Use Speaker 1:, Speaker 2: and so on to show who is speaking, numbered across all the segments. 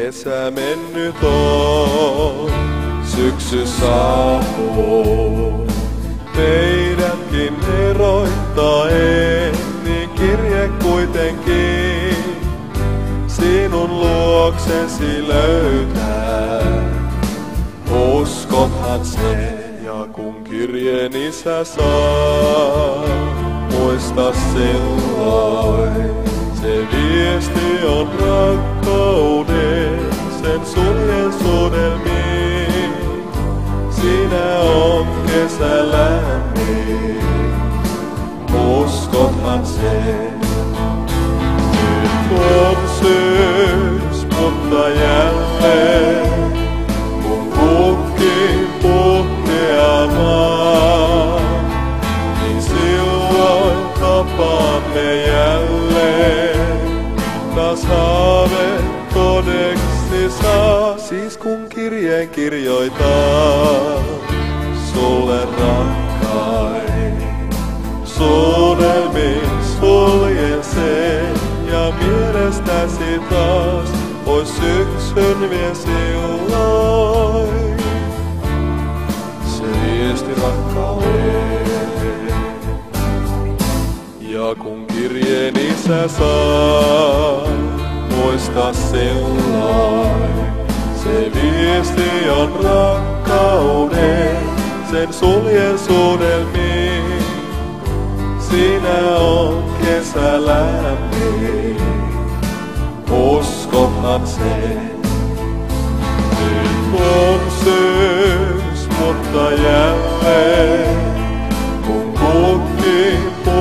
Speaker 1: Kesä mennyt on, syksy saapuu. Meidänkin eroittaa niin kirje kuitenkin sinun luoksesi löytää. Uskothan se, ja kun kirjeen isä saa, muista silloin. Se viesti on rakkauden, sen suljen suudelmiin. Siinä on kesä lämmin, uskothan se. Nyt on syys, mutta jälleen, kun kukki puhkeamaan, niin silloin tapaamme jälleen. Taas haave todeksi saa, siis kun kirjeen kirjoitan sulle rakkain. Suudelmin suljen sen ja mielestäsi taas pois syksyn vie silloin. Se viesti rakkauden. Ja kun kirjeen isä saa, muista silloin. Se viesti on rakkauden, sen suljen suudelmiin. Siinä on kesä lämmin, uskothan se. Nyt on syys, mutta jälleen, kun kukki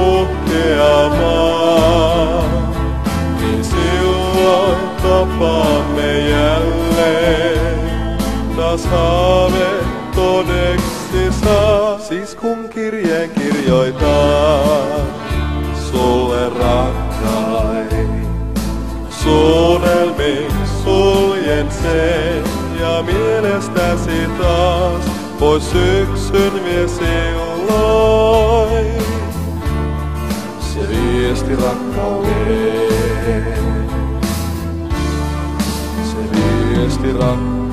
Speaker 1: puhkeamaan, niin silloin tapaamme jälleen. Taas haave todeksi saa, siis kun kirjeen kirjoitan sulle rakkain. Suudelmin suljen sen ja mielestäsi taas pois syksyn vie silloin. Se viesti rakkauden, se viesti rakkauden.